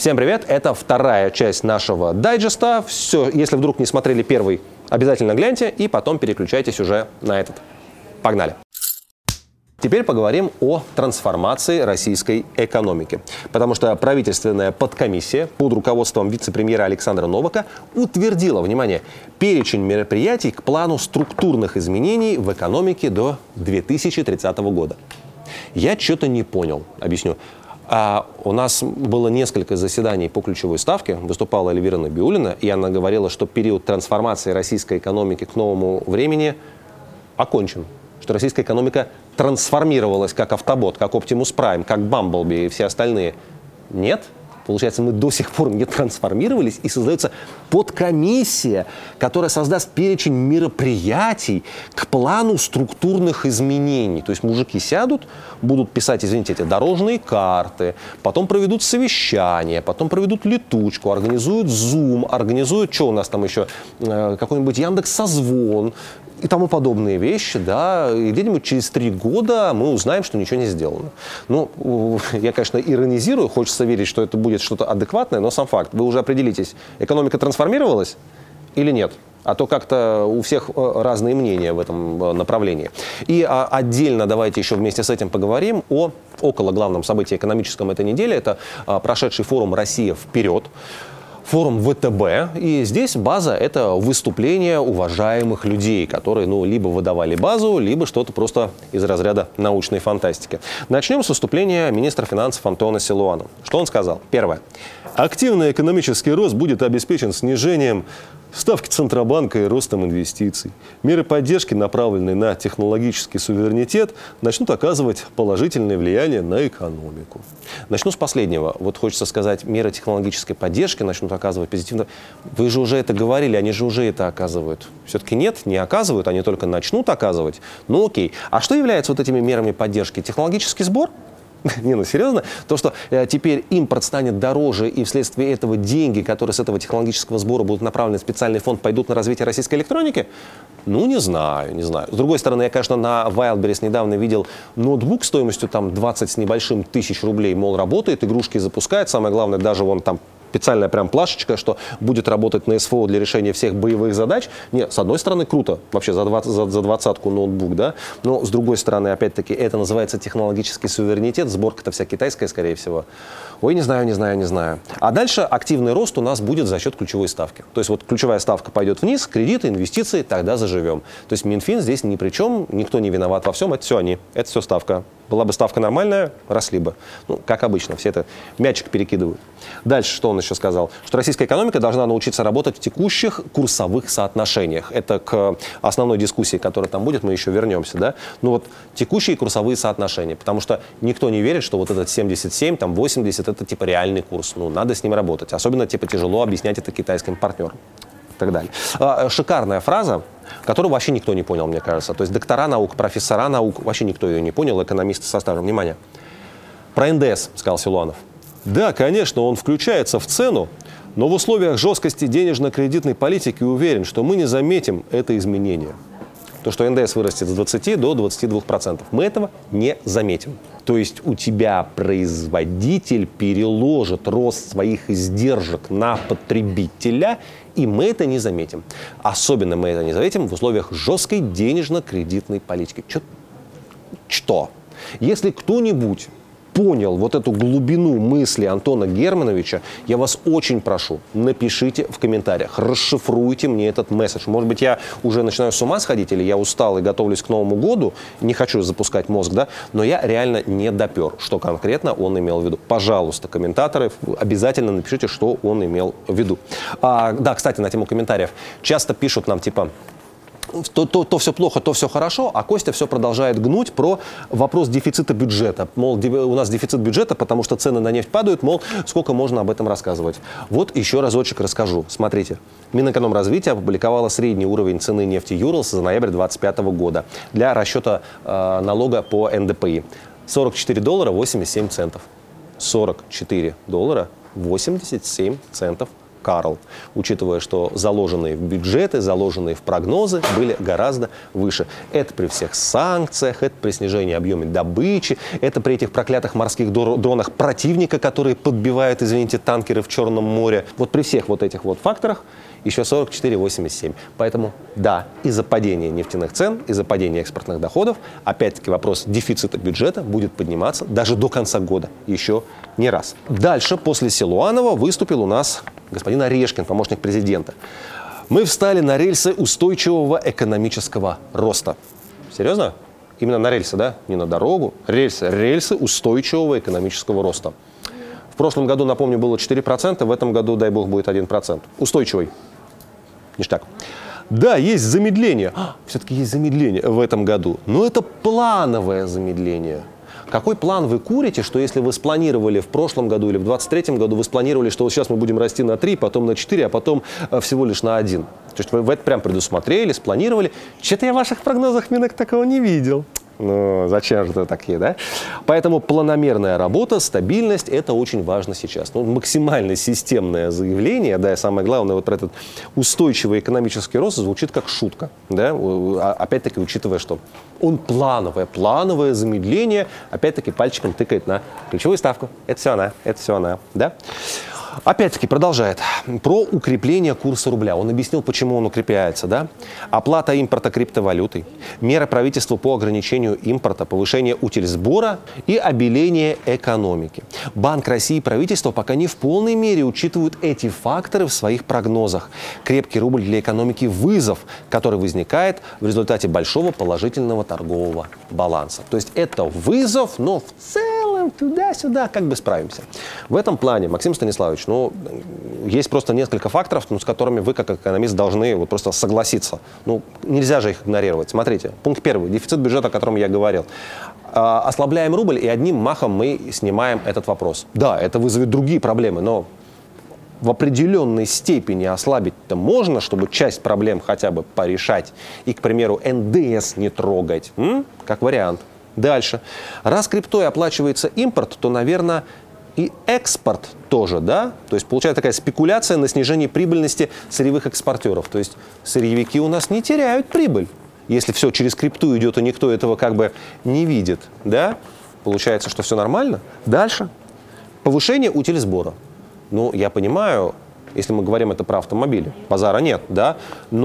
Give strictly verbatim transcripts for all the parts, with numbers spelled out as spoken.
Всем привет! Это вторая часть нашего дайджеста. Все, если вдруг не смотрели первый, обязательно гляньте и потом переключайтесь уже на этот. Погнали! Теперь поговорим о трансформации российской экономики. Потому что правительственная подкомиссия под руководством вице-премьера Александра Новака утвердила, внимание, перечень мероприятий к плану структурных изменений в экономике до две тысячи тридцатого года. Я что-то не понял, объясню. А у нас было несколько заседаний по ключевой ставке, выступала Эльвира Набиуллина, и она говорила, что период трансформации российской экономики к новому времени окончен. Что российская экономика трансформировалась как автобот, как Optimus Prime, как Бамблби и все остальные. Нет. Получается, мы до сих пор не трансформировались, и создается подкомиссия, которая создаст перечень мероприятий к плану структурных изменений. То есть мужики сядут, будут писать, извините, эти дорожные карты, потом проведут совещание, потом проведут летучку, организуют Zoom, организуют, что у нас там еще, какой-нибудь Яндекс.Созвон и тому подобные вещи, да, и где-нибудь через три года мы узнаем, что ничего не сделано. Ну, я, конечно, иронизирую, хочется верить, что это будет что-то адекватное, но сам факт. Вы уже определитесь, экономика трансформировалась или нет? А то как-то у всех разные мнения в этом направлении. И отдельно давайте еще вместе с этим поговорим о около главном событии экономическом этой недели. Это прошедший форум «Россия вперед». Форум вэ тэ бэ, и здесь база – это выступления уважаемых людей, которые, ну, либо выдавали базу, либо что-то просто из разряда научной фантастики. Начнем с выступления министра финансов Антона Силуанова. Что он сказал? Первое. Активный экономический рост будет обеспечен снижением ставки Центробанка и ростом инвестиций. Меры поддержки, направленные на технологический суверенитет, начнут оказывать положительное влияние на экономику. Начну с последнего. Вот хочется сказать, меры технологической поддержки начнут оказывать позитивно. Вы же уже это говорили, они же уже это оказывают. Все-таки нет, не оказывают, они только начнут оказывать. Ну окей. А что является вот этими мерами поддержки? Технологический сбор? Не, ну серьезно? То, что э, теперь импорт станет дороже, и вследствие этого деньги, которые с этого технологического сбора будут направлены в специальный фонд, пойдут на развитие российской электроники? Ну, не знаю, не знаю. С другой стороны, я, конечно, на Wildberries недавно видел ноутбук стоимостью там двадцать с небольшим тысяч рублей, мол, работает, игрушки запускает, самое главное, даже вон там специальная прям плашечка, что будет работать на эс эф о для решения всех боевых задач. Нет, с одной стороны, круто, вообще за, двадцать, за, за двадцатку ноутбук, да, но с другой стороны, опять-таки, это называется технологический суверенитет, сборка-то вся китайская, скорее всего. Ой, не знаю, не знаю, не знаю. А дальше активный рост у нас будет за счет ключевой ставки. То есть вот ключевая ставка пойдет вниз, кредиты, инвестиции, тогда заживем. То есть Минфин здесь ни при чем, никто не виноват во всем, это все они, это все ставка. Была бы ставка нормальная, росли бы. Ну, как обычно, все это мячик перекидывают. Дальше, что он еще сказал? Что российская экономика должна научиться работать в текущих курсовых соотношениях. Это к основной дискуссии, которая там будет, мы еще вернемся, да? Ну вот, текущие курсовые соотношения, потому что никто не верит, что вот этот семьдесят семь, там восемьдесят, это типа реальный курс. Ну, надо с ним работать. Особенно, типа, тяжело объяснять это китайским партнерам. И так далее. А, шикарная фраза, которую вообще никто не понял, мне кажется. То есть доктора наук, профессора наук, вообще никто ее не понял, экономисты со стажем. Внимание. Про эн дэ эс, сказал Силуанов. Да, конечно, он включается в цену, но в условиях жесткости денежно-кредитной политики уверен, что мы не заметим это изменение. То, что эн дэ эс вырастет с двадцати до двадцати двух процентов. Мы этого не заметим. То есть у тебя производитель переложит рост своих издержек на потребителя, и мы это не заметим. Особенно мы это не заметим в условиях жесткой денежно-кредитной политики. Чё? Что? Если кто-нибудь понял вот эту глубину мысли Антона Германовича, я вас очень прошу, напишите в комментариях, расшифруйте мне этот месседж. Может быть, я уже начинаю с ума сходить, или я устал и готовлюсь к Новому году, не хочу запускать мозг, да, но я реально не допер, что конкретно он имел в виду. Пожалуйста, комментаторы, обязательно напишите, что он имел в виду. А, да, кстати, на тему комментариев. Часто пишут нам, типа, То, то, то все плохо, то все хорошо, а Костя все продолжает гнуть про вопрос дефицита бюджета. Мол, у нас дефицит бюджета, потому что цены на нефть падают, мол, сколько можно об этом рассказывать. Вот еще разочек расскажу. Смотрите. Минэкономразвитие опубликовало средний уровень цены нефти Юралс за ноябрь две тысячи двадцать пятого года для расчета э, налога по эн дэ пэ и. сорок четыре доллара восемьдесят семь центов. сорок четыре доллара восемьдесят семь центов Карл, учитывая, что заложенные в бюджеты, заложенные в прогнозы были гораздо выше. Это при всех санкциях, это при снижении объема добычи, это при этих проклятых морских дронах противника, которые подбивают, извините, танкеры в Черном море. Вот при всех вот этих вот факторах еще сорок четыре восемьдесят семь. Поэтому, да, из-за падения нефтяных цен, из-за падения экспортных доходов, опять-таки вопрос дефицита бюджета будет подниматься даже до конца года, еще не раз. Дальше, после Силуанова, выступил у нас господин Орешкин, помощник президента. Мы встали на рельсы устойчивого экономического роста. Серьезно? Именно на рельсы, да? Не на дорогу. Рельсы. Рельсы устойчивого экономического роста. В прошлом году, напомню, было четыре процента, в этом году, дай бог, будет один процент. Устойчивый. Ништяк. Да, есть замедление. А, все-таки есть замедление в этом году. Но это плановое замедление. Какой план вы курите, что если вы спланировали в прошлом году или в двадцать третьем году, вы спланировали, что вот сейчас мы будем расти на три, потом на четыре, а потом э, всего лишь на один. То есть вы, вы это прям предусмотрели, спланировали. Что-то я в ваших прогнозах, Минэк, такого не видел. Ну, зачем же это такие, да? Поэтому планомерная работа, стабильность – это очень важно сейчас. Ну, максимально системное заявление, да, и самое главное, вот про этот устойчивый экономический рост звучит как шутка, да? Опять-таки, учитывая, что он плановое, плановое замедление, опять-таки, пальчиком тыкает на ключевую ставку. Это все она, это все она, да? Опять-таки, продолжает. Про укрепление курса рубля. Он объяснил, почему он укрепляется. Да? Оплата импорта криптовалютой, меры правительства по ограничению импорта, повышение утильсбора и обеление экономики. Банк России и правительство пока не в полной мере учитывают эти факторы в своих прогнозах. Крепкий рубль для экономики – вызов, который возникает в результате большого положительного торгового баланса. То есть это вызов, но в целом туда-сюда как бы справимся. В этом плане, Максим Станиславович, ну, есть просто несколько факторов, ну, с которыми вы, как экономист, должны вот просто согласиться. Ну, нельзя же их игнорировать. Смотрите, пункт первый. Дефицит бюджета, о котором я говорил. А, ослабляем рубль, и одним махом мы снимаем этот вопрос. Да, это вызовет другие проблемы, но в определенной степени ослабить-то можно, чтобы часть проблем хотя бы порешать. И, к примеру, эн дэ эс не трогать. М? Как вариант. Дальше. Раз криптой оплачивается импорт, то, наверное, и экспорт тоже, да? То есть получается такая спекуляция на снижение прибыльности сырьевых экспортеров. То есть сырьевики у нас не теряют прибыль, если все через крипту идет, и никто этого как бы не видит, да? Получается, что все нормально. Дальше. Повышение утильсбора. Ну, я понимаю, если мы говорим это про автомобили, базара нет, да?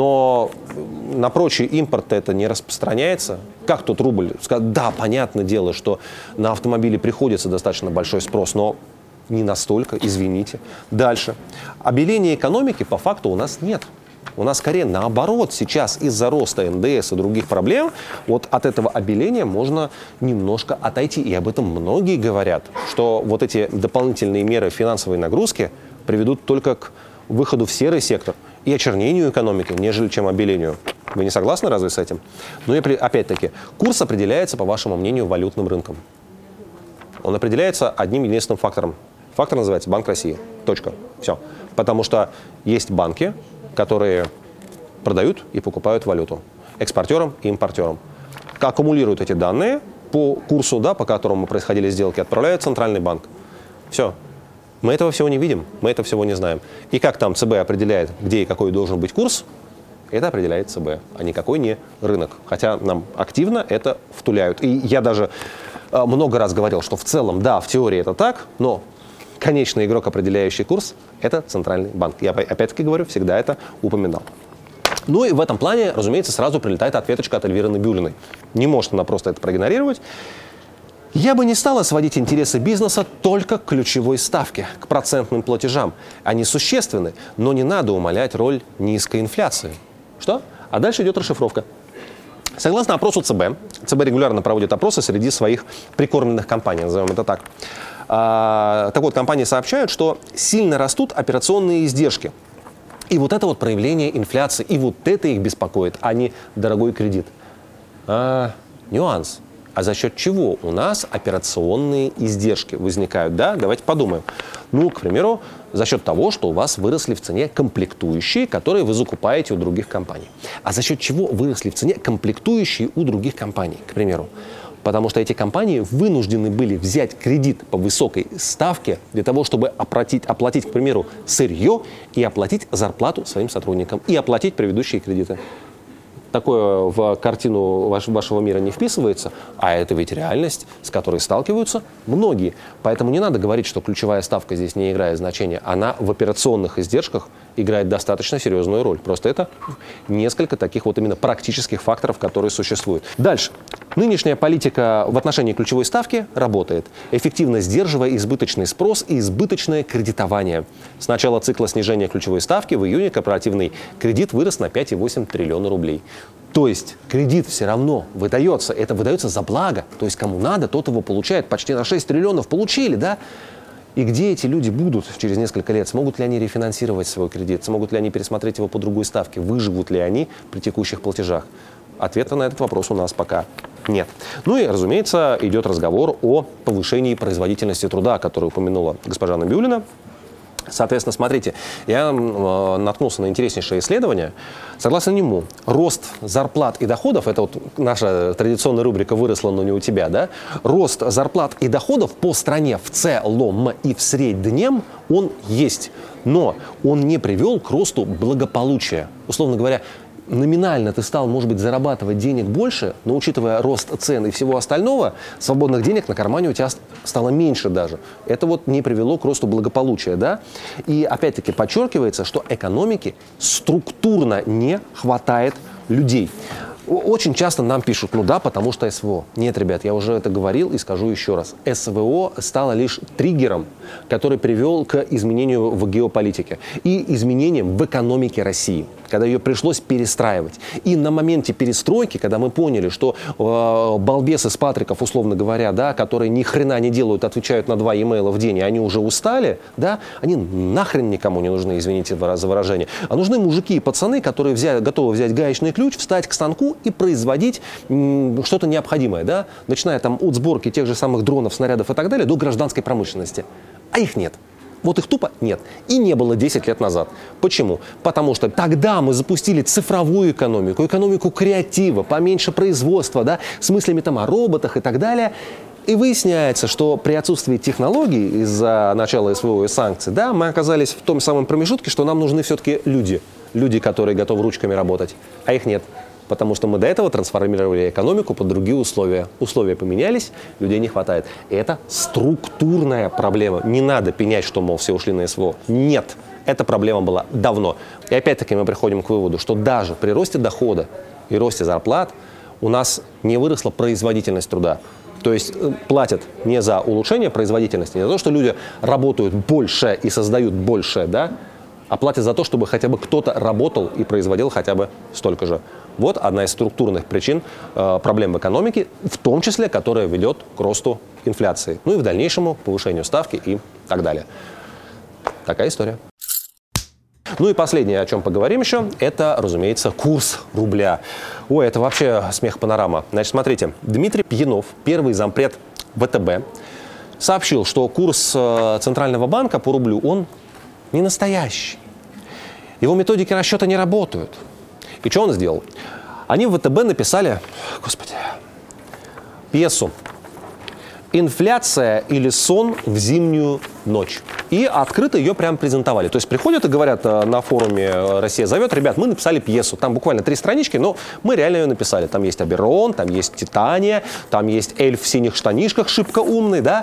Но на прочий импорт это не распространяется. Как тут рубль? Да, понятное дело, что на автомобили приходится достаточно большой спрос, но не настолько, извините. Дальше. Обеления экономики по факту у нас нет. У нас скорее наоборот сейчас из-за роста эн дэ эс и других проблем вот от этого обеления можно немножко отойти. И об этом многие говорят, что вот эти дополнительные меры финансовой нагрузки приведут только к выходу в серый сектор и очернению экономики, нежели чем обелению. Вы не согласны разве с этим? Ну и опять-таки, курс определяется, по вашему мнению, валютным рынком. Он определяется одним единственным фактором. Фактор называется Банк России. Точка. Все. Потому что есть банки, которые продают и покупают валюту. Экспортерам и импортерам. Аккумулируют эти данные по курсу, да, по которому происходили сделки, отправляют в Центральный банк. Все. Мы этого всего не видим, мы этого всего не знаем. И как там ЦБ определяет, где и какой должен быть курс, это определяет ЦБ, а никакой не рынок. Хотя нам активно это втуляют. И я даже э, много раз говорил, что в целом, да, в теории это так, но конечный игрок, определяющий курс, это Центральный банк. Я опять-таки говорю, всегда это упоминал. Ну и в этом плане, разумеется, сразу прилетает ответочка от Эльвиры Набиуллиной. Не может она просто это проигнорировать. Я бы не стала сводить интересы бизнеса только к ключевой ставке, к процентным платежам. Они существенны, но не надо умалять роль низкой инфляции. Что? А дальше идет расшифровка. Согласно опросу ЦБ, ЦБ регулярно проводит опросы среди своих прикормленных компаний, назовем это так. А, так вот, компании сообщают, что сильно растут операционные издержки. И вот это вот проявление инфляции, и вот это их беспокоит, а не дорогой кредит. А, нюанс. А за счет чего у нас операционные издержки возникают? Да? Давайте подумаем. Ну, к примеру, за счет того, что у вас выросли в цене комплектующие, которые вы закупаете у других компаний. А за счет чего выросли в цене комплектующие у других компаний, к примеру? потому что эти компании вынуждены были взять кредит по высокой ставке для того, чтобы оплатить, оплатить, к примеру, сырье и оплатить зарплату своим сотрудникам и оплатить предыдущие кредиты. Такое в картину ваш, вашего мира не вписывается, а это ведь реальность, с которой сталкиваются многие. Поэтому не надо говорить, что ключевая ставка здесь не играет значения. Она в операционных издержках играет достаточно серьезную роль. Просто это несколько таких вот именно практических факторов, которые существуют. Дальше. Нынешняя политика в отношении ключевой ставки работает, эффективно сдерживая избыточный спрос и избыточное кредитование. С начала цикла снижения ключевой ставки в июне корпоративный кредит вырос на пять и восемь десятых триллиона рублей. То есть кредит все равно выдается, это выдается за благо. То есть кому надо, тот его получает. Почти на шесть триллионов получили, да? И где эти люди будут через несколько лет? Смогут ли они рефинансировать свой кредит? Смогут ли они пересмотреть его по другой ставке? Выживут ли они при текущих платежах? Ответа на этот вопрос у нас пока нет. Ну и, разумеется, идет разговор о повышении производительности труда, который упомянула госпожа Набиуллина. Соответственно, смотрите, я э, наткнулся на интереснейшее исследование. Согласно нему, рост зарплат и доходов, это вот наша традиционная рубрика «Выросла, но не у тебя», да? Рост зарплат и доходов по стране в целом и в среднем, он есть. Но он не привел к росту благополучия. Условно говоря, номинально ты стал, может быть, зарабатывать денег больше, но учитывая рост цен и всего остального, свободных денег на кармане у тебя стало меньше даже. Это вот не привело к росту благополучия, да? И опять-таки подчеркивается, что экономике структурно не хватает людей. Очень часто нам пишут, ну да, потому что СВО. Нет, ребят, я уже это говорил и скажу еще раз. СВО стало лишь триггером, который привел к изменению в геополитике и изменениям в экономике России, когда ее пришлось перестраивать. И на моменте перестройки, когда мы поняли, что э, балбесы с Патриков, условно говоря, да, которые ни хрена не делают, отвечают на два e-mail в день, и они уже устали, да, они нахрен никому не нужны, извините за выражение. А нужны мужики и пацаны, которые взяли, готовы взять гаечный ключ, встать к станку и производить м, что-то необходимое, да, начиная там от сборки тех же самых дронов, снарядов и так далее, до гражданской промышленности. А их нет. Вот их тупо нет. И не было десять лет назад. Почему? Потому что тогда мы запустили цифровую экономику, экономику креатива, поменьше производства, да, с мыслями там о роботах и так далее. И выясняется, что при отсутствии технологий из-за начала СВО и санкций, да, мы оказались в том самом промежутке, что нам нужны все-таки люди. Люди, которые готовы ручками работать. А их нет. Потому что мы до этого трансформировали экономику под другие условия. Условия поменялись, людей не хватает. Это структурная проблема. Не надо пенять, что, мол, все ушли на СВО. Нет, эта проблема была давно. И опять-таки мы приходим к выводу, что даже при росте дохода и росте зарплат у нас не выросла производительность труда. То есть платят не за улучшение производительности, не за то, что люди работают больше и создают больше, да, а платят за то, чтобы хотя бы кто-то работал и производил хотя бы столько же. Вот одна из структурных причин э, проблем в экономике, в том числе, которая ведет к росту инфляции. Ну и в дальнейшему повышению ставки и так далее. Такая история. Ну и последнее, о чем поговорим еще, это, разумеется, курс рубля. Ой, это вообще смех панорама. Значит, смотрите, Дмитрий Пьянов, первый зампред ВТБ, сообщил, что курс э, Центрального банка по рублю, он не настоящий. Его методики расчета не работают. И что он сделал? Они в ВТБ написали, господи, пьесу «Инфляция или сон в зимнюю ночь». И открыто ее прям презентовали. То есть приходят и говорят на форуме «Россия зовет», ребят, мы написали пьесу. Там буквально три странички, но мы реально ее написали. Там есть Оберон, там есть Титания, там есть эльф в синих штанишках, шибко умный, да.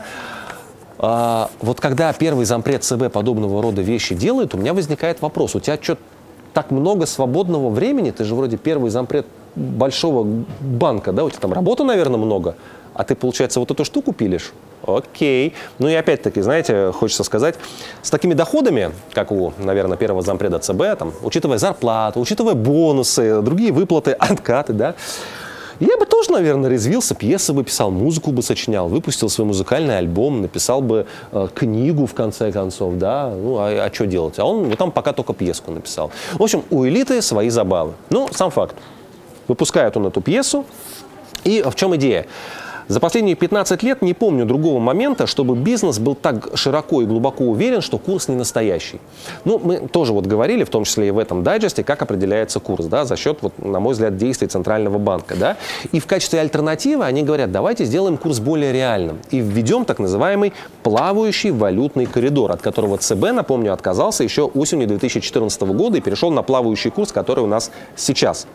А, вот когда первый зампред ЦБ подобного рода вещи делает, у меня возникает вопрос. У тебя что, так много свободного времени? Ты же вроде первый зампред большого банка, да? У тебя там работы, наверное, много. А ты, получается, вот эту штуку пилишь? Окей. Ну и опять-таки, знаете, хочется сказать, с такими доходами, как у, наверное, первого зампреда ЦБ, там, учитывая зарплату, учитывая бонусы, другие выплаты, откаты, да, я бы тоже, наверное, резвился, пьесы бы писал, музыку бы сочинял, выпустил свой музыкальный альбом, написал бы э, книгу, в конце концов, да, ну, а, а что делать? А он ну, там пока только пьеску написал. В общем, у элиты свои забавы. Ну, сам факт. Выпускает он эту пьесу, и в чем идея? За последние пятнадцать лет не помню другого момента, чтобы бизнес был так широко и глубоко уверен, что курс не настоящий. Ну, мы тоже вот говорили, в том числе и в этом дайджесте, как определяется курс, да, за счет, вот, на мой взгляд, действий Центрального банка, да. И в качестве альтернативы они говорят, давайте сделаем курс более реальным и введем так называемый плавающий валютный коридор, от которого ЦБ, напомню, отказался еще осенью две тысячи четырнадцатого года и перешел на плавающий курс, который у нас сейчас.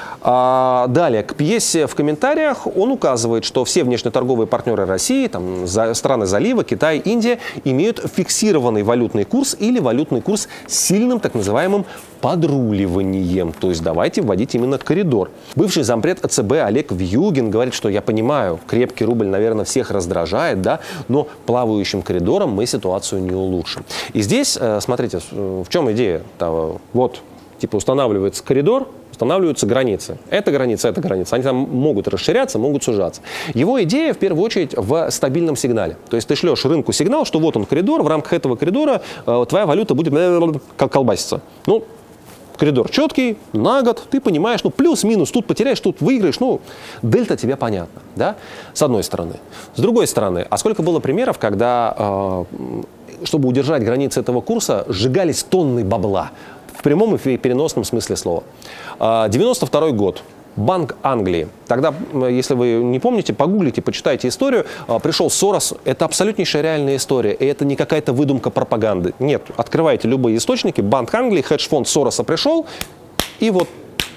А далее, к пьесе в комментариях он указывает, что все внешнеторговые партнеры России, там, за, страны залива, Китай, Индия, имеют фиксированный валютный курс или валютный курс с сильным так называемым подруливанием. То есть давайте вводить именно коридор. Бывший зампред ЦБ Олег Вьюгин говорит, что я понимаю, крепкий рубль, наверное, всех раздражает, да, но плавающим коридором мы ситуацию не улучшим. И здесь, смотрите, в чем идея? Вот, типа устанавливается коридор, устанавливаются границы. Это граница, это граница. Они там могут расширяться, могут сужаться. Его идея, в первую очередь, в стабильном сигнале. То есть ты шлешь рынку сигнал, что вот он коридор, в рамках этого коридора э, твоя валюта будет как колбаситься. Ну, коридор четкий, на год, ты понимаешь, ну, плюс-минус, тут потеряешь, тут выиграешь, ну, дельта тебе понятна, да, с одной стороны. С другой стороны, а сколько было примеров, когда, э, чтобы удержать границы этого курса, сжигались тонны бабла. В прямом и переносном смысле слова. девяносто второй год. Банк Англии. Тогда, если вы не помните, погуглите, почитайте историю. Пришел Сорос. Это абсолютнейшая реальная история. И это не какая-то выдумка пропаганды. Нет. Открывайте любые источники. Банк Англии, хедж-фонд Сороса пришел и вот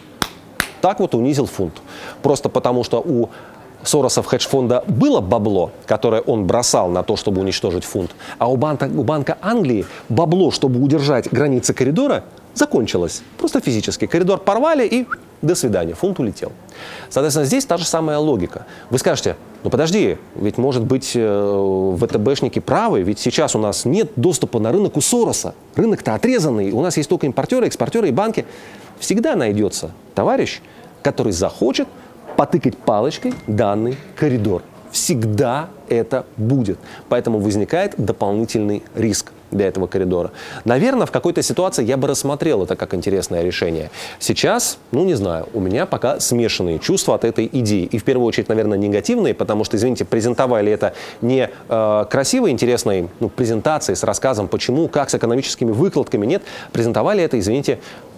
так вот унизил фунт. Просто потому, что у Соросов хедж-фонда было бабло, которое он бросал на то, чтобы уничтожить фунт. А у банка, у банка Англии бабло, чтобы удержать границы коридора, закончилось. Просто физически. Коридор порвали и до свидания. Фунт улетел. Соответственно, здесь та же самая логика. Вы скажете, ну подожди, ведь может быть э, ВТБшники правы, ведь сейчас у нас нет доступа на рынок у Сороса. Рынок-то отрезанный, у нас есть только импортеры, экспортеры и банки. Всегда найдется товарищ, который захочет потыкать палочкой данный коридор. Всегда это будет. Поэтому возникает дополнительный риск для этого коридора. Наверное, в какой-то ситуации я бы рассмотрел это как интересное решение. Сейчас, ну не знаю, у меня пока смешанные чувства от этой идеи. И в первую очередь, наверное, негативные, потому что, извините, презентовали это не э, красивой, интересной ну, презентацией с рассказом, почему, как, с экономическими выкладками. Нет, презентовали это, извините,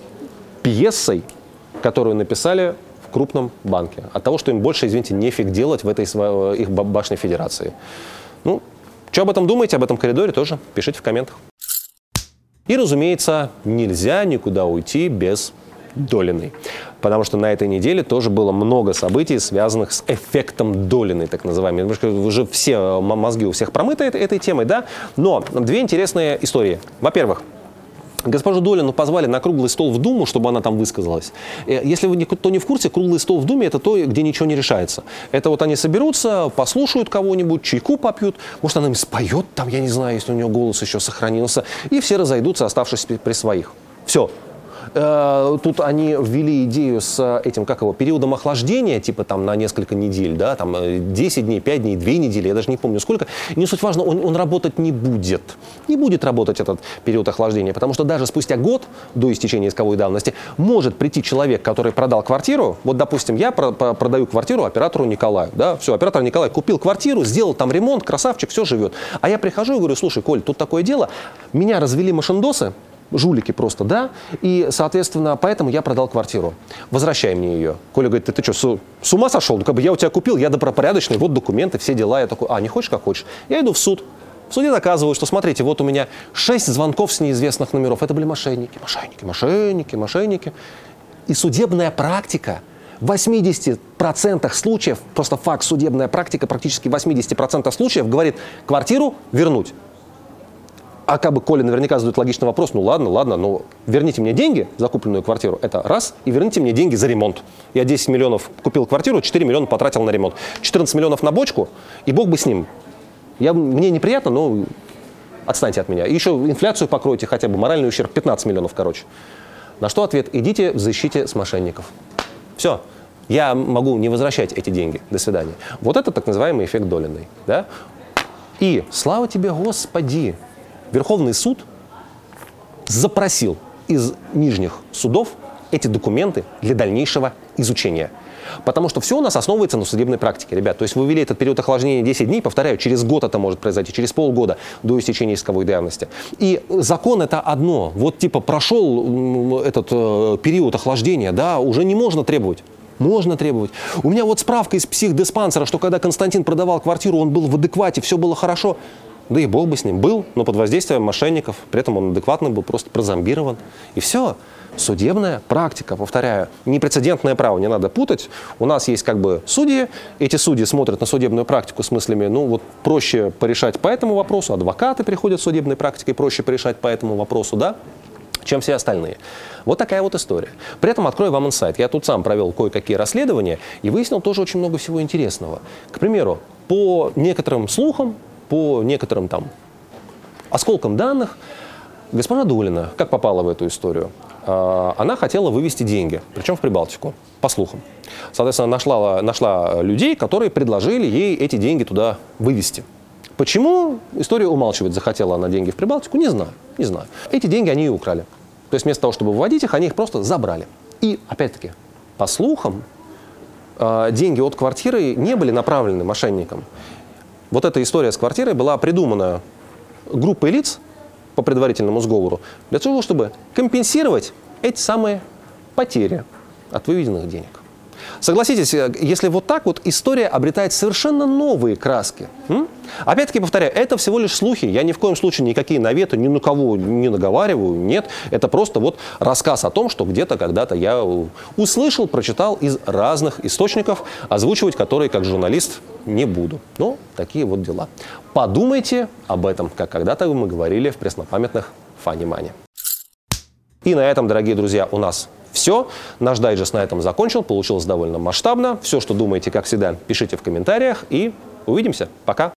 пьесой, которую написали в крупном банке. От того, что им больше, извините, нефиг делать в этой своей, их башне федерации. Ну, что об этом думаете, об этом коридоре, тоже пишите в комментах. И, разумеется, нельзя никуда уйти без Долиной. Потому что на этой неделе тоже было много событий, связанных с эффектом Долиной, так называемым. Уже все мозги у всех промыты этой, этой темой, да? Но две интересные истории. Во-первых, госпожу Долину позвали на круглый стол в Думу, чтобы она там высказалась. Если вы никто не в курсе, круглый стол в Думе – это то, где ничего не решается. Это вот они соберутся, послушают кого-нибудь, чайку попьют, может, она им споет, там, я не знаю, если у нее голос еще сохранился, и все разойдутся, оставшись при своих. Все. Тут они ввели идею с этим, как его, периодом охлаждения, типа там на несколько недель, да, там десять дней, пять дней, две недели, я даже не помню сколько. Не суть важно, он, он работать не будет. Не будет работать этот период охлаждения, потому что даже спустя год до истечения исковой давности может прийти человек, который продал квартиру. Вот, допустим, я про- про- продаю квартиру оператору Николаю, да, все, оператор Николай купил квартиру, сделал там ремонт, красавчик, все живет. А я прихожу и говорю, слушай, Коль, тут такое дело, меня развели машиндосы, жулики просто, да, и, соответственно, поэтому я продал квартиру. Возвращай мне ее. Коля говорит, ты, ты что, с, с ума сошел? Ну, как бы я у тебя купил, я добропорядочный, вот документы, все дела. Я такой, а, не хочешь, как хочешь? Я иду в суд. В суде доказываю, что, смотрите, вот у меня шесть звонков с неизвестных номеров. Это были мошенники, мошенники, мошенники, мошенники. И судебная практика в восьмидесяти процентах случаев, просто факт, судебная практика практически в восьмидесяти процентах случаев говорит, квартиру вернуть. А как бы Коля наверняка задает логичный вопрос, ну ладно, ладно, но верните мне деньги за купленную квартиру, это раз, и верните мне деньги за ремонт. Я десять миллионов купил квартиру, четыре миллиона потратил на ремонт. четырнадцать миллионов на бочку, и бог бы с ним. Я, мне неприятно, но отстаньте от меня. И еще инфляцию покройте хотя бы, моральный ущерб пятнадцать миллионов, короче. На что ответ, идите в защите с мошенников. Все. Я могу не возвращать эти деньги. До свидания. Вот это так называемый эффект Долиной. Да? И, слава тебе, Господи, Верховный суд запросил из нижних судов эти документы для дальнейшего изучения. Потому что все у нас основывается на судебной практике, ребят. То есть вы ввели этот период охлаждения десять дней, повторяю, через год это может произойти, через полгода до истечения исковой давности. И закон это одно. Вот типа прошел этот э, период охлаждения, да, уже не можно требовать. Можно требовать. У меня вот справка из психдиспансера, что когда Константин продавал квартиру, он был в адеквате, все было хорошо. Да и бог бы с ним. Был, но под воздействием мошенников. При этом он адекватно был, просто прозомбирован. И все. Судебная практика, повторяю, непрецедентное право, не надо путать. У нас есть как бы судьи, эти судьи смотрят на судебную практику с мыслями, ну вот проще порешать по этому вопросу, адвокаты приходят с судебной практикой, проще порешать по этому вопросу, да, чем все остальные. Вот такая вот история. При этом открою вам инсайт. Я тут сам провел кое-какие расследования и выяснил тоже очень много всего интересного. К примеру, по некоторым слухам, по некоторым там осколкам данных, госпожа Долина, как попала в эту историю, она хотела вывести деньги, причем в Прибалтику, по слухам. Соответственно, нашла, нашла людей, которые предложили ей эти деньги туда вывести. Почему историю умалчивать захотела она деньги в Прибалтику, не знаю, не знаю. Эти деньги они и украли. То есть вместо того, чтобы выводить их, они их просто забрали. И, опять-таки, по слухам, деньги от квартиры не были направлены мошенникам. Вот эта история с квартирой была придумана группой лиц по предварительному сговору для того, чтобы компенсировать эти самые потери от выведенных денег. Согласитесь, если вот так вот история обретает совершенно новые краски. М? Опять-таки повторяю, это всего лишь слухи. Я ни в коем случае никакие наветы ни на кого не наговариваю. Нет, это просто вот рассказ о том, что где-то когда-то я услышал, прочитал из разных источников, озвучивать которые как журналист не буду. Но такие вот дела. Подумайте об этом, как когда-то мы говорили в преснопамятных Фани-Мани. И на этом, дорогие друзья, у нас все. Наш дайджест на этом закончил. Получилось довольно масштабно. Все, что думаете, как всегда, пишите в комментариях. И увидимся. Пока.